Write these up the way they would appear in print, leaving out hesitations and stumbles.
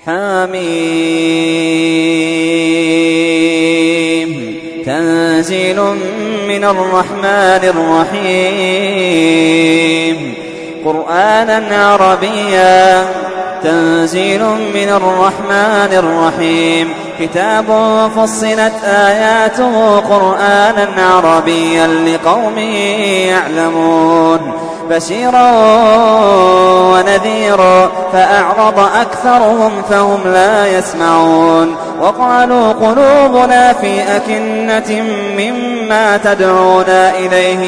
حميم تنزيل من الرحمن الرحيم قرآنا عربيا تنزيل من الرحمن الرحيم كتاب فصلت آياته قرآنا عربيا لقوم يعلمون بشيرا ونذيرا فأعرض أكثرهم فهم لا يسمعون وقالوا قلوبنا في أكنة مما تدعونا إليه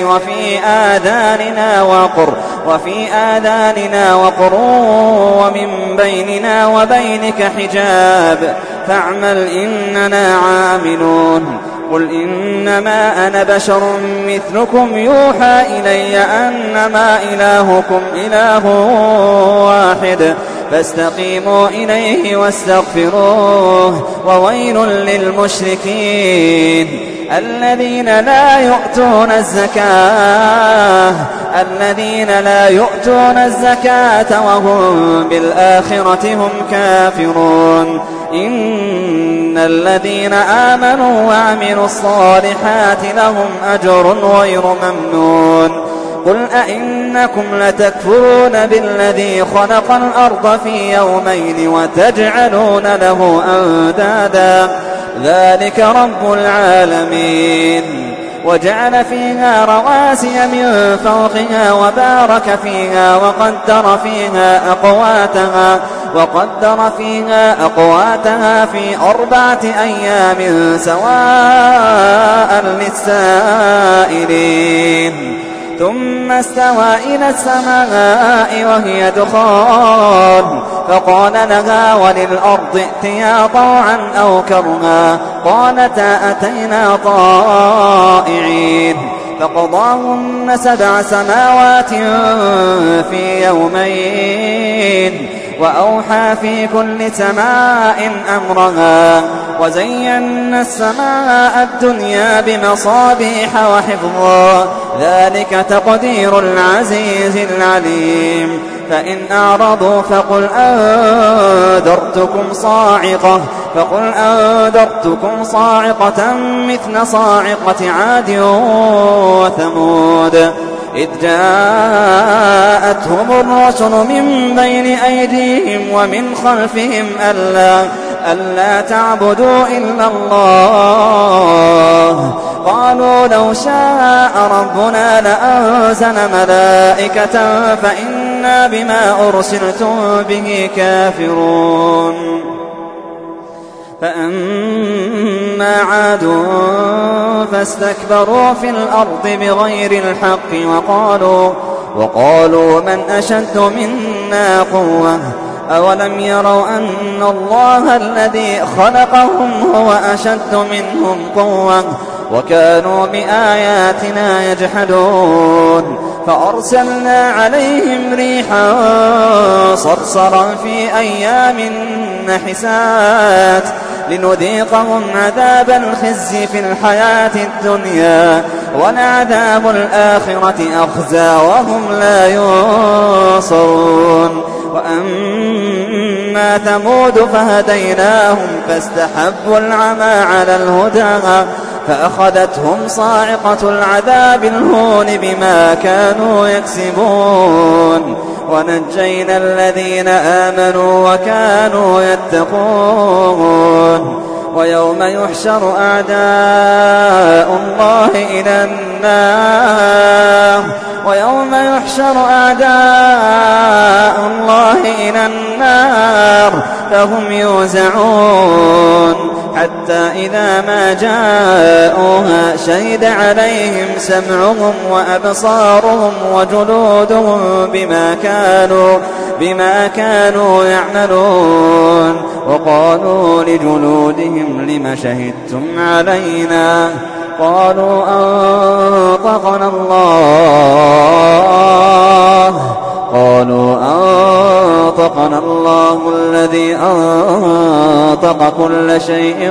وفي آذاننا وقر ومن بيننا وبينك حجاب فاعمل إننا عاملون قل إنما أنا بشر مثلكم يوحى إلي أنما إلهكم إله واحد فاستقيموا إليه واستغفروه وويل للمشركين الذين لا يؤتون الزكاة وهم بالآخرة هم كافرون إن الذين آمنوا وعملوا الصالحات لهم أجر غير ممنون قل أئنكم لتكفرون بالذي خلق الأرض في يومين وتجعلون له أندادا ذلك رب العالمين وجعل فيها رواسي من فوقها وبارك فيها وقدر فيها أقواتها في 4 أيام سواء للسائلين ثم استوى إلى السماء وهي دخان فقال لها وللأرض ائتيا طوعا أو كرها قالتا أتينا طائعين فقضاهن 7 سماوات في يومين وأوحى في كل سماء أمرها وزينا السماء الدنيا بمصابيح وحفظا ذلك تقدير العزيز العليم فإن أعرضوا فقل أنذرتكم صاعقة مثل صاعقة عاد وثمود إذ جاءتهم الرسل من بين أيديهم ومن خلفهم ألا تعبدوا إلا الله قالوا لو شاء ربنا لأنزل ملائكة فإنا بما أرسلتم به كافرون فأما عاد فاستكبروا في الأرض بغير الحق وقالوا من أشد منا قوة أولم يروا أن الله الذي خلقهم هو أشد منهم قوة وكانوا بآياتنا يجحدون فأرسلنا عليهم ريحا صرصرا في أيام نحسات لنذيقهم عذاب الخزي في الحياة الدنيا ولعذاب الآخرة أخزى وهم لا ينصرون وأما ثمود فهديناهم فاستحبوا العمى على الهدى فأخذتهم صاعقة العذاب الهون بما كانوا يكسبون ونجينا الذين آمنوا وكانوا يتقون ويوم يحشر أعداء الله إلى النار فهم يوزعون حتى إذا ما جاءوها شهد عليهم سمعهم وأبصارهم وجلودهم بما كانوا يعملون وقالوا لجلودهم لم شهدتم علينا قالوا أنطقنا الله الذي أنطق كل شيء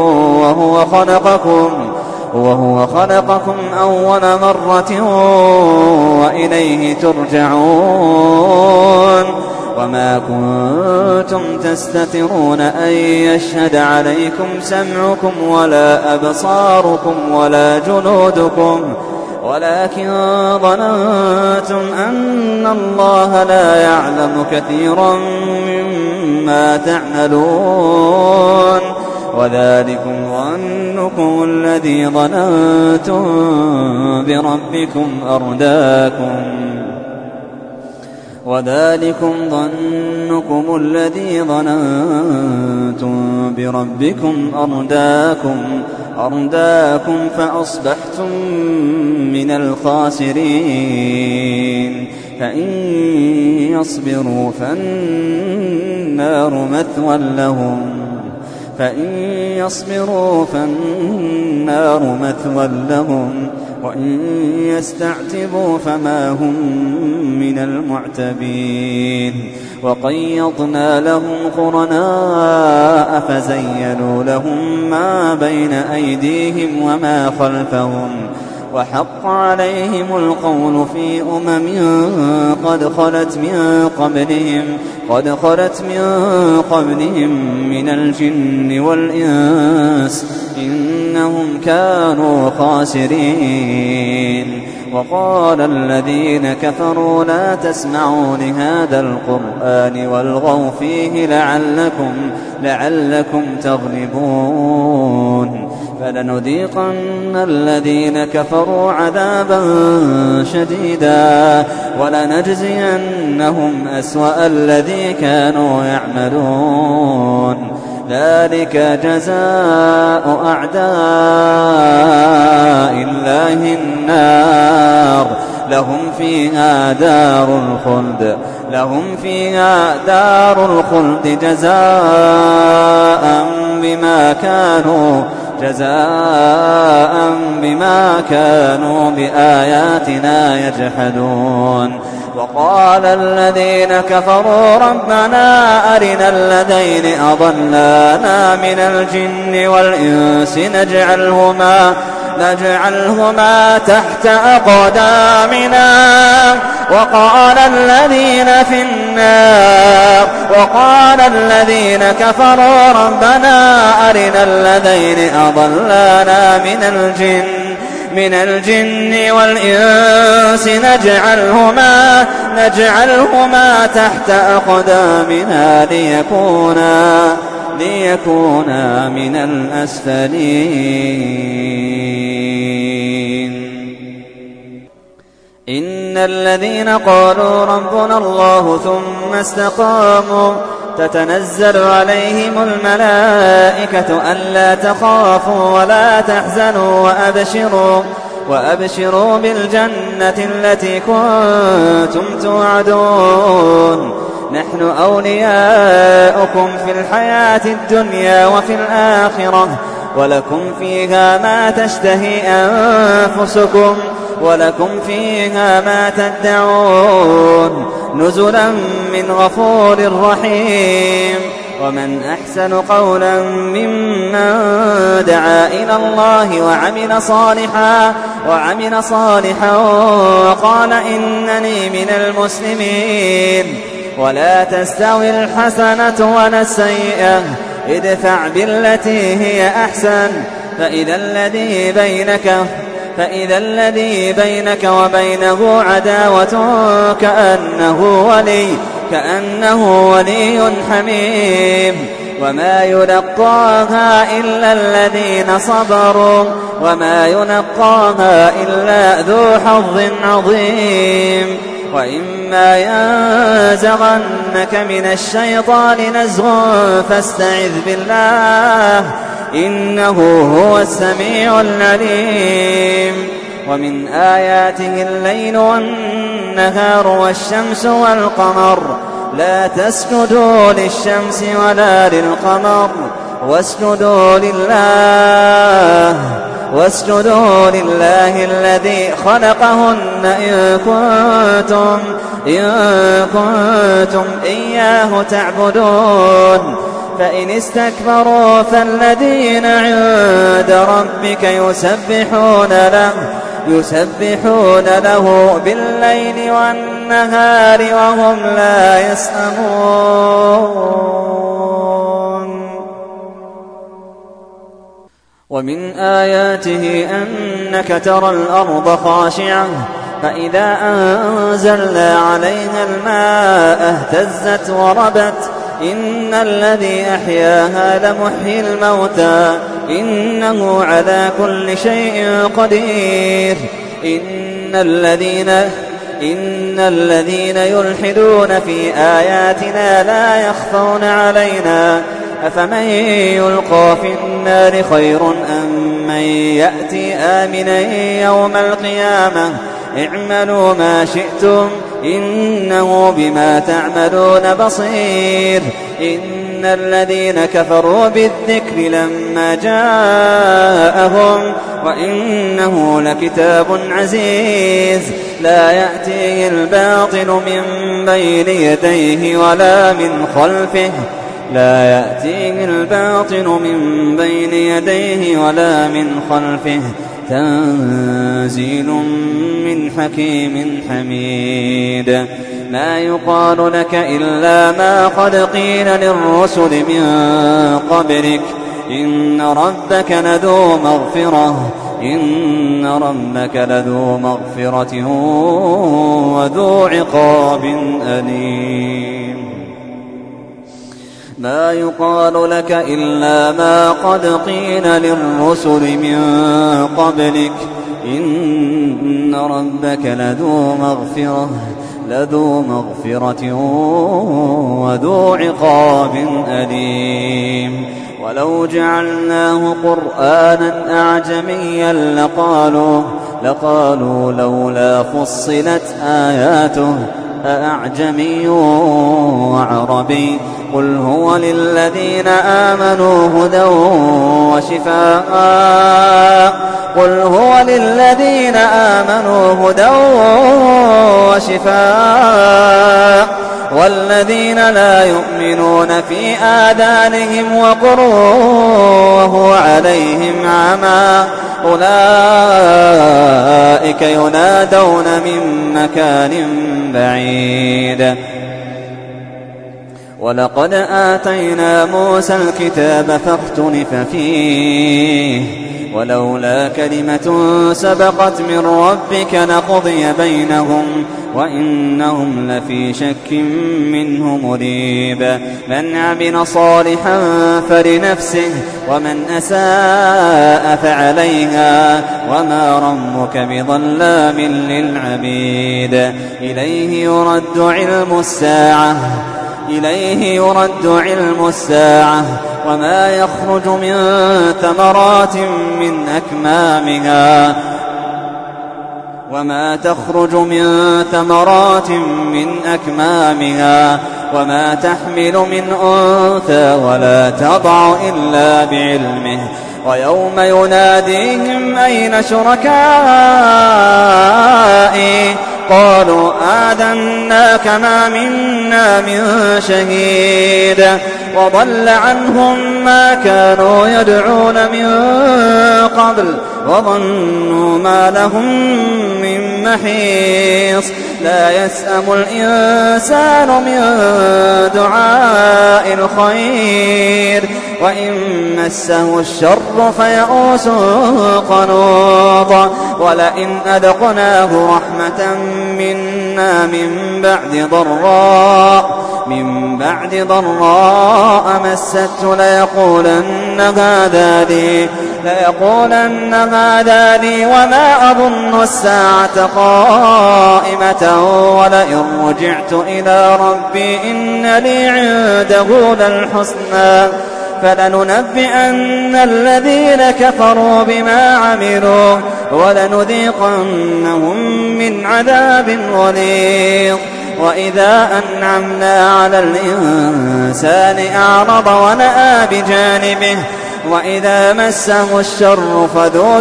وهو خلقكم أول مرة وإليه ترجعون وما كنتم تستترون أن يشهد عليكم سمعكم ولا أبصاركم ولا جنودكم ولكن ظننتم أن الله لا يعلم كثيرا مما تعملون وذلكم ظنكم الذي ظننتم بربكم أرداكم فأصبحتم من الخاسرين فإن يصبروا فالنار مثوى لهم وإن يستعتبوا فما هم من المعتبين وقيضنا لهم قرناء فزينوا لهم ما بين أيديهم وما خلفهم وحق عليهم القول في قد خلت من قبلهم من الجن والإنس إنهم كانوا خاسرين وقال الذين كفروا لا تسمعوا لهذا القرآن والغوا فيه لعلكم تغلبون فلنذيقن الذين كفروا عذابا شديدا ولنجزينهم أسوأ الذي كانوا يعملون ذلك جزاء أعداء الله النار لهم فيها دار الخلد جزاء بما كانوا بآياتنا يجحدون وقال الذين كفروا ربنا أرنا الذين أضلانا من الجن والإنس نجعلهما تحت أقدامنا وقال الذين كفروا ربنا أرنا الذين أضلانا من الجن والإنس نجعلهما تحت أقدامنا ليكونا من الأسفلين إن الذين قالوا ربنا الله ثم استقاموا تتنزل عليهم الملائكة ألا تخافوا ولا تحزنوا وأبشروا بالجنة التي كنتم توعدون نحن أولياؤكم في الحياة الدنيا وفي الآخرة ولكم فيها ما تشتهي أنفسكم ولكم فيها ما تدعون نزلا من غفور رحيم ومن أحسن قولا ممن دعا إلى الله وعمل صالحا وقال إنني من المسلمين ولا تستوي الحسنة ولا السيئة ادفع بالتي هي أحسن فإذا الذي بينك وبينه عداوة كأنه ولي حميم وما يلقاها إلا الذين صبروا وما يلقاها إلا ذو حظ عظيم وإما ينزغنك من الشيطان نزغ فاستعذ بالله إنه هو السميع العليم ومن آياته الليل والنهار والشمس والقمر لا تسجدوا للشمس ولا للقمر واسجدوا لله الذي خلقهن إن كنتم إياه تعبدون فإن استكبروا فالذين عند ربك يسبحون له بالليل والنهار النهار وهم لا يسأمون. ومن آياته أنك ترى الأرض خاشعة فإذا أنزلنا عليها الماء اهتزت وربت إن الذي أحياها لمحيي الموتى إنه على كل شيء قدير. إن الذين يلحدون في آياتنا لا يخفون علينا أفمن يلقى في النار خير أم من يأتي آمنا يوم القيامة اعملوا ما شئتم إنه بما تعملون بصير. إن الذين كفروا بالذكر لما جاءهم وإنه لكتاب عزيز لا يأتيه الباطل من بين يديه ولا من خلفه تنزيل من حكيم حميد. ما يقال لك إلا ما قد قيل للرسل من قبلك إن ربك لذو مغفرة وذو عقاب أليم. ما يقال لك إلا ما قد قيل للرسل من قبلك إن ربك لذو مغفرة وذو عقاب أليم. ولو جعلناه قرآنا أعجميا لقالوا لولا فصلت آياته أأعجمي وعربي قل هو للذين آمنوا هدى وشفاء والذين لا يؤمنون في آذانهم وقر وهو عليهم عمى أولئك ينادون من مكان بعيد. ولقد آتينا موسى الكتاب فاختلف فيه ولولا كلمة سبقت من ربك لقضي بينهم وإنهم لفي شك منه مريب. من عمل صالحا فلنفسه ومن أساء فعليها وما ربك بظلام للعبيد. إليه يرد علم الساعة وما يخرج من ثمرات من أكمامها وما تحمل من أنثى ولا تضع إلا بعلمه. ويوم يناديهم أين شركائي قالوا آذناك ما منا من شهيد وضل عنهم ما كانوا يدعون من قبل وظنوا ما لهم من محيص. لا يسأم الإنسان من دعاء الخير وإن مسه الشر فيئوس قنوط. ولئن أذقناه رحمة منا من بعد ضراء مسته ليقولن هذا لي وما أظن الساعة قائمة ولئن رجعت إلى ربي إن لي عنده للحسنى فلننبئن الذين كفروا بما عملوا ولنذيقنهم من عذاب غليظ. وإذا أنعمنا على الإنسان أعرض ونأى بجانبه وإذا مسه الشر فذو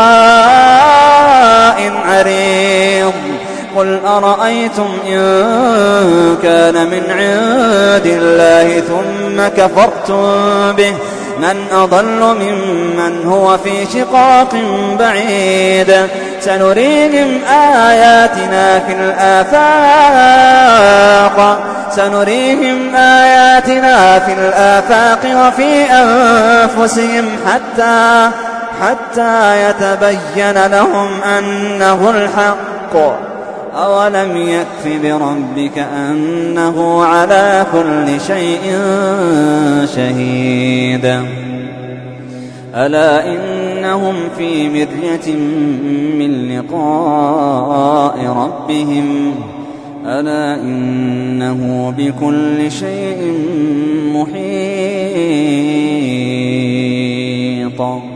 دعاء عريض. قل أرأيتم إن كان من عند الله ثم كفرتم به من أضل ممن هو في شقاق بعيد سنريهم آياتنا في الآفاق وفي أنفسهم حتى يتبين لهم أنه الحق أولم يكف بربك أنه على كل شيء شهيد ألا إنهم في مرية من لقاء ربهم ألا إنه بكل شيء محيط